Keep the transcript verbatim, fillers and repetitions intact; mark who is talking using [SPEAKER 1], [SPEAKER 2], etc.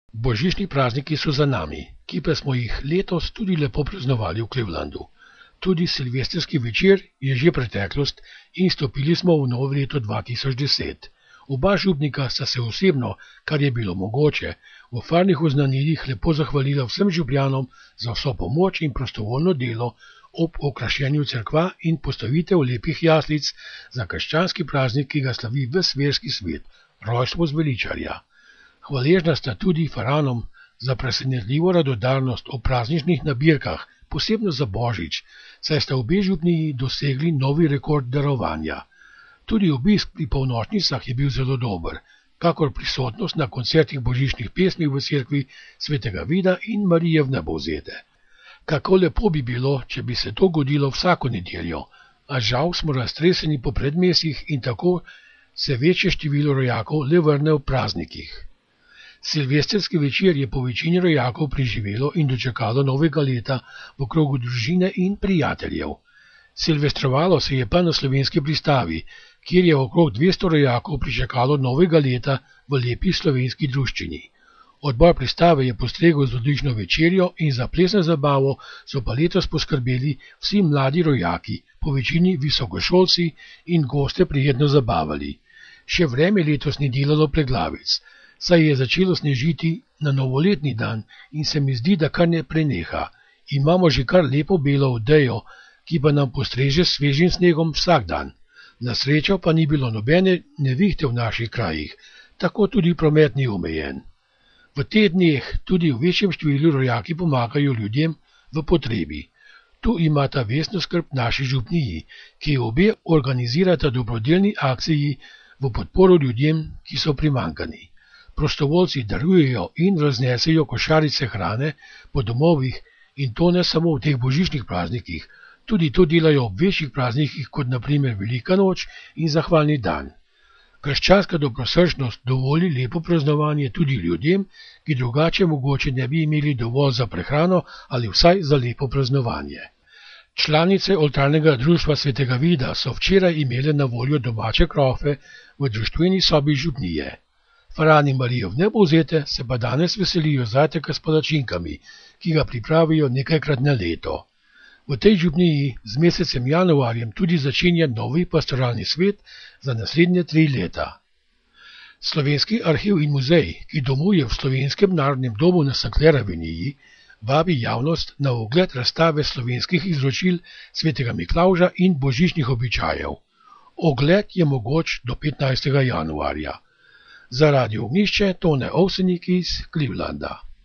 [SPEAKER 1] Božični prazniki so za nami, ki pa smo jih letos tudi lepo praznovali v Clevelandu. Tudi silvestrski večer je že preteklost in stopili smo v novo leto dva tisoč deset. Oba župnika sta se osebno, kar je bilo mogoče, v farnih oznanilih lepo zahvalila vsem župljanom za vso pomoč in prostovoljno delo ob okrašenju cerkva in postavitev lepih jaslic za krščanski praznik, ki ga slavi ves verski svet, rojstvo zveličarja. Hvaležna sta tudi faranom za presenetljivo radodarnost ob prazničnih nabirkah, posebno za Božič, saj sta obe župniji dosegli novi rekord darovanja. Tudi obisk pri polnočnicah je bil zelo dober, kakor prisotnost na koncertih božičnih pesmi v cerkvi svetega Vida in Marije Vnebovzete. Kako lepo bi bilo, če bi se to godilo vsako nedeljo, a žal smo raztreseni po predmestjih in tako se večje število rojakov le vrne v praznikih. Silvestrski večer je po večini rojakov preživelo in dočakalo novega leta v krogu družine in prijateljev. Silvestrovalo se je pa na slovenski pristavi, kjer je okrog dvesto rojakov pričakalo novega leta v lepi slovenski druščini. Odbor pristave je postregel z odlično večerjo in za plesno zabavo so pa letos poskrbeli vsi mladi rojaki, po večini visokošolci in goste prijetno zabavali. Še vreme letos ni delalo preglavic, saj je začelo snežiti na novoletni dan in se mi zdi, da kar ne preneha. Imamo že kar lepo belo odejo, ki pa nam postreže s svežim snegom vsak dan. Na srečo pa ni bilo nobene nevihte v naših krajih, tako tudi promet ni omejen. V teh dneh tudi v večjem številu rojaki pomagajo ljudem v potrebi. Tu imata vestno skrb naši župniji, ki obe organizirata dobrodelni akciji v podporo ljudem, ki so primankani. Prostovoljci darujejo in raznesejo košarice hrane po domovih in to ne samo v teh božičnih praznikih, tudi to delajo ob večjih praznikih, kot na primer Velika noč in Zahvalni dan. Krščanska dobrosrčnost dovoli lepo praznovanje tudi ljudem, ki drugače mogoče ne bi imeli dovolj za prehrano ali vsaj za lepo praznovanje. Članice oltarnega društva svetega Vida so včeraj imele na voljo domače krofe v društveni sobi župnije. Farani Marije Vnebovzete se pa danes veselijo zajtrka s palačinkami, ki ga pripravijo nekajkrat na leto. V tej župniji z mesecem januarjem tudi začenja novi pastoralni svet za naslednje tri leta. Slovenski arhiv in muzej, ki domuje v Slovenskem narodnem domu na Sankt Clair Aveniji, vabi javnost na ogled razstave slovenskih izročil svetega Miklavža in božičnih običajev. Ogled je mogoč do petnajstega januarja. Za Radio Ognjišče Tone Ovsenik iz Clevelanda.